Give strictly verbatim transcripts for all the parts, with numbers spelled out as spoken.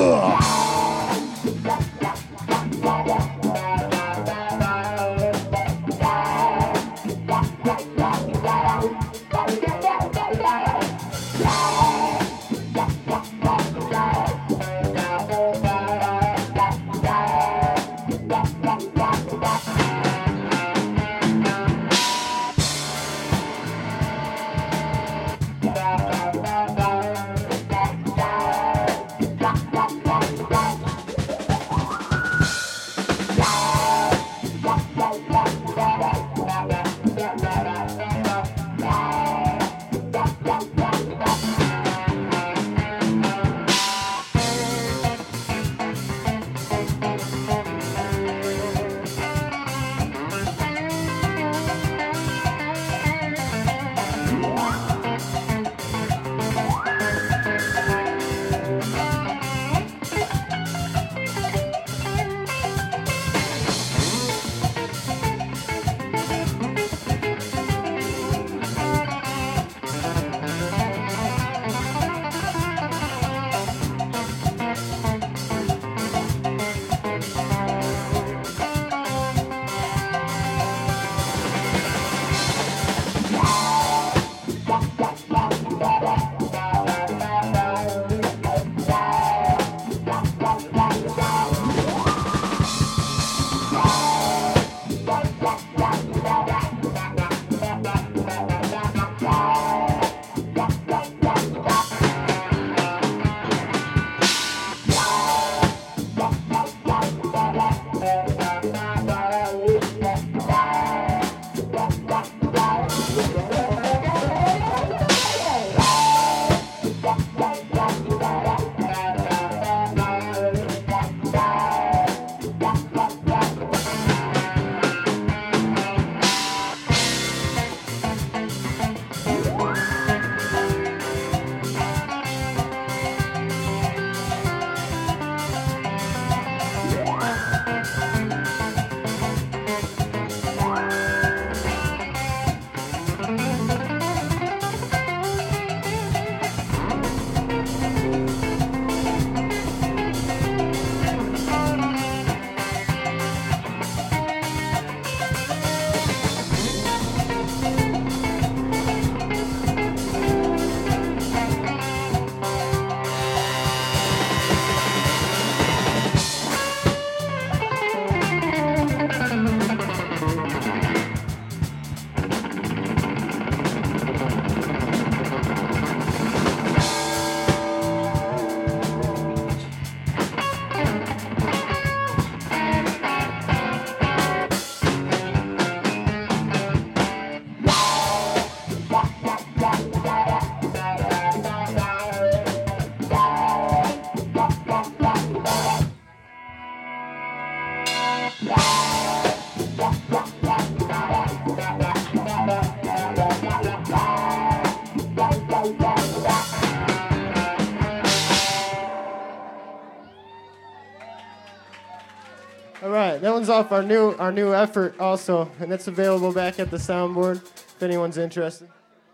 All right, that one's off our new our new effort also, and it's available back at the soundboard if anyone's interested.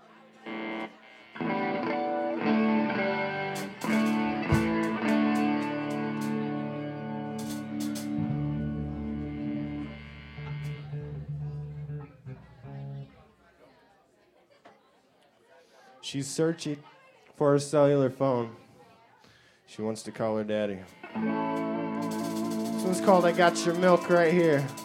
She's searching for her cellular phone. She wants to call her daddy. This one's called I Got Your Milk right here.